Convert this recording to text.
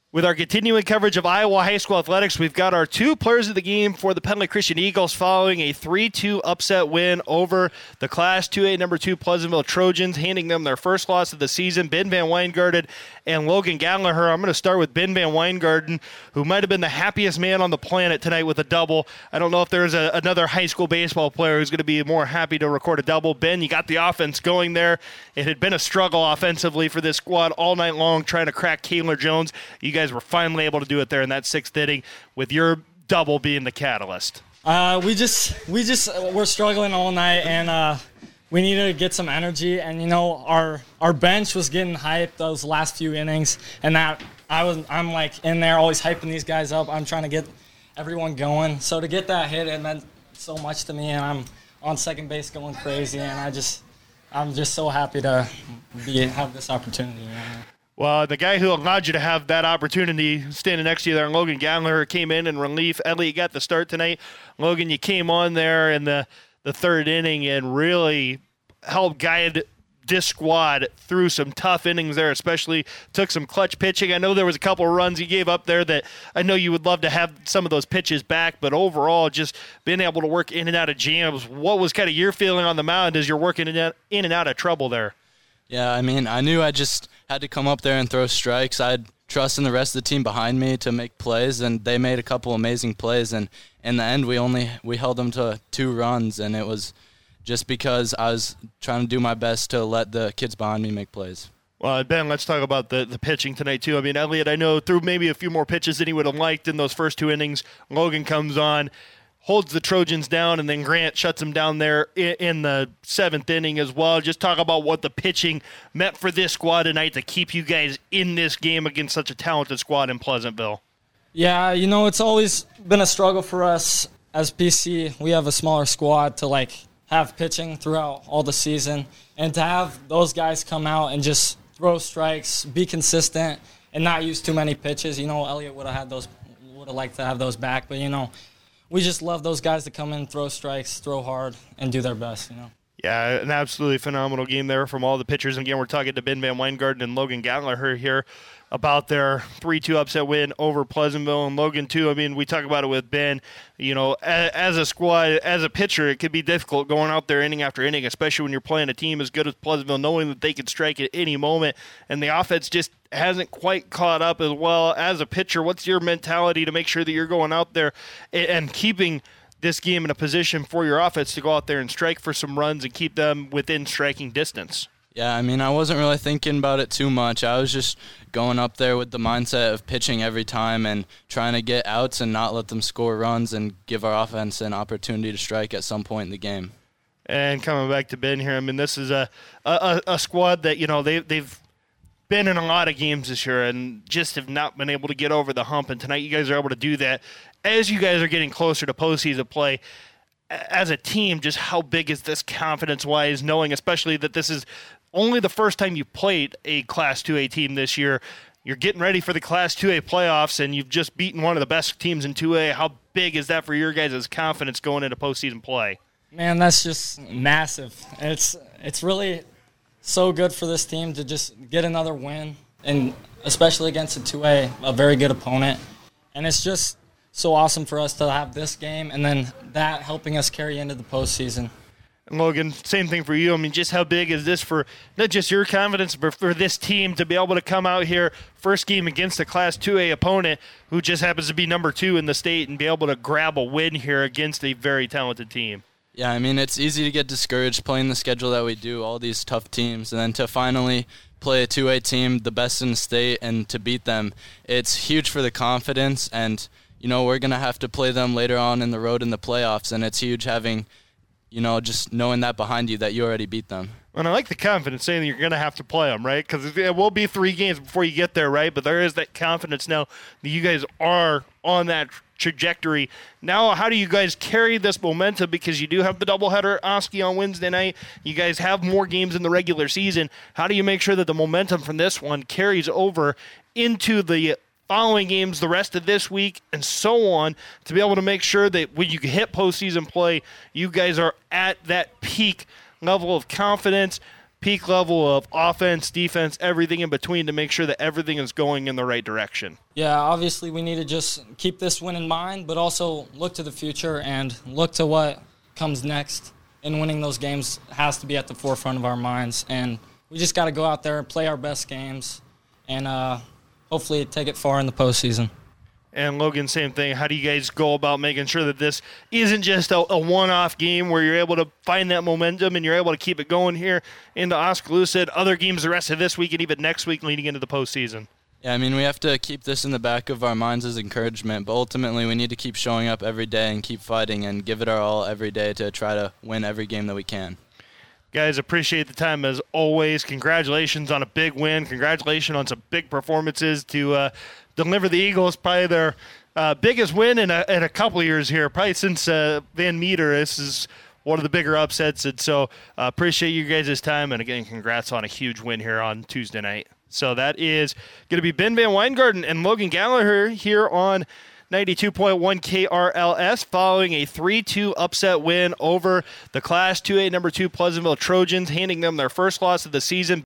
With our continuing coverage of Iowa high school athletics, we've got our two players of the game for the Penley Christian Eagles following a 3-2 upset win over the Class 2A number 2 Pleasantville Trojans, handing them their first loss of the season. Ben Van Weingarten and Logan Gallagher. I'm going to start with Ben Van Weingarten, who might have been the happiest man on the planet tonight with a double. I don't know if there's another high school baseball player who's going to be more happy to record a double. Ben, you got the offense going there. It had been a struggle offensively for this squad all night long trying to crack Kaylor Jones. You guys were finally able to do it there in that sixth inning with your double being the catalyst. We're struggling all night, and we needed to get some energy. And our bench was getting hyped those last few innings, and I'm like in there always hyping these guys up. I'm trying to get everyone going. So to get that hit, it meant so much to me, and I'm on second base going crazy, and I'm just so happy to have this opportunity. Well, the guy who allowed you to have that opportunity standing next to you there, Logan Gallagher, came in relief. Elliot got the start tonight. Logan, you came on there in the third inning and really helped guide this squad through some tough innings there, especially took some clutch pitching. I know there was a couple of runs you gave up there that I know you would love to have some of those pitches back, but overall just being able to work in and out of jams. What was kind of your feeling on the mound as you're working in and out of trouble there? Yeah, I mean, I knew I just had to come up there and throw strikes. I had trust in the rest of the team behind me to make plays, and they made a couple amazing plays. And in the end, we held them to 2 runs, and it was just because I was trying to do my best to let the kids behind me make plays. Well, Ben, let's talk about the pitching tonight, too. I mean, Elliot, I know threw maybe a few more pitches than he would have liked in those first 2 innings. Logan comes on, holds the Trojans down, and then Grant shuts them down there in the 7th inning as well. Just talk about what the pitching meant for this squad tonight to keep you guys in this game against such a talented squad in Pleasantville. Yeah, it's always been a struggle for us as PC. We have a smaller squad to, have pitching throughout all the season. And to have those guys come out and just throw strikes, be consistent, and not use too many pitches. Elliot would have liked to have those back, but, we just love those guys to come in, throw strikes, throw hard, and do their best, Yeah, an absolutely phenomenal game there from all the pitchers. And again, we're talking to Ben Van Weingarten and Logan Gallagher here about their 3-2 upset win over Pleasantville. And Logan, too, I mean, we talk about it with Ben. As a squad, as a pitcher, it could be difficult going out there inning after inning, especially when you're playing a team as good as Pleasantville, knowing that they could strike at any moment. And the offense just hasn't quite caught up as well. As a pitcher, what's your mentality to make sure that you're going out there and keeping this game in a position for your offense to go out there and strike for some runs and keep them within striking distance? Yeah, I mean, I wasn't really thinking about it too much. I was just going up there with the mindset of pitching every time and trying to get outs and not let them score runs and give our offense an opportunity to strike at some point in the game. And coming back to Ben here, I mean, this is a squad that, they've been in a lot of games this year and just have not been able to get over the hump. And tonight you guys are able to do that. As you guys are getting closer to postseason play, as a team, just how big is this confidence-wise, knowing especially that this is only the first time you've played a Class 2A team this year. You're getting ready for the Class 2A playoffs, and you've just beaten one of the best teams in 2A. How big is that for your guys' confidence going into postseason play? Man, that's just massive. It's really so good for this team to just get another win, and especially against a 2A, a very good opponent. And it's just so awesome for us to have this game and then that helping us carry into the postseason. And Logan, same thing for you. I mean, just how big is this for not just your confidence, but for this team to be able to come out here, first game against a Class 2A opponent who just happens to be number 2 in the state and be able to grab a win here against a very talented team? Yeah, I mean, it's easy to get discouraged playing the schedule that we do, all these tough teams, and then to finally play a 2A team, the best in the state, and to beat them, it's huge for the confidence. And, we're going to have to play them later on in the road in the playoffs, and it's huge having just knowing that behind you that you already beat them. And I like the confidence saying that you're going to have to play them, right? Because it will be 3 games before you get there, right? But there is that confidence now that you guys are on that trajectory. Now, how do you guys carry this momentum? Because you do have the doubleheader at Oski on Wednesday night. You guys have more games in the regular season. How do you make sure that the momentum from this one carries over into the following games the rest of this week and so on to be able to make sure that when you hit postseason play, you guys are at that peak level of confidence, peak level of offense, defense, everything in between to make sure that everything is going in the right direction. Yeah, obviously we need to just keep this win in mind, but also look to the future and look to what comes next. And winning those games has to be at the forefront of our minds. And we just got to go out there and play our best games and hopefully take it far in the postseason. And Logan, same thing. How do you guys go about making sure that this isn't just a one-off game where you're able to find that momentum and you're able to keep it going here into Oskaloosa and other games the rest of this week and even next week leading into the postseason? Yeah, I mean, we have to keep this in the back of our minds as encouragement, but ultimately we need to keep showing up every day and keep fighting and give it our all every day to try to win every game that we can. Guys, appreciate the time as always. Congratulations on a big win. Congratulations on some big performances to deliver the Eagles probably their biggest win in a couple of years here, probably since Van Meter. This is one of the bigger upsets, and so appreciate you guys' time, and again, congrats on a huge win here on Tuesday night. So that is going to be Ben Van Weingarten and Logan Gallagher here on 92.1 KRLS following a 3-2 upset win over the Class 2A number 2 Pleasantville Trojans, handing them their first loss of the season.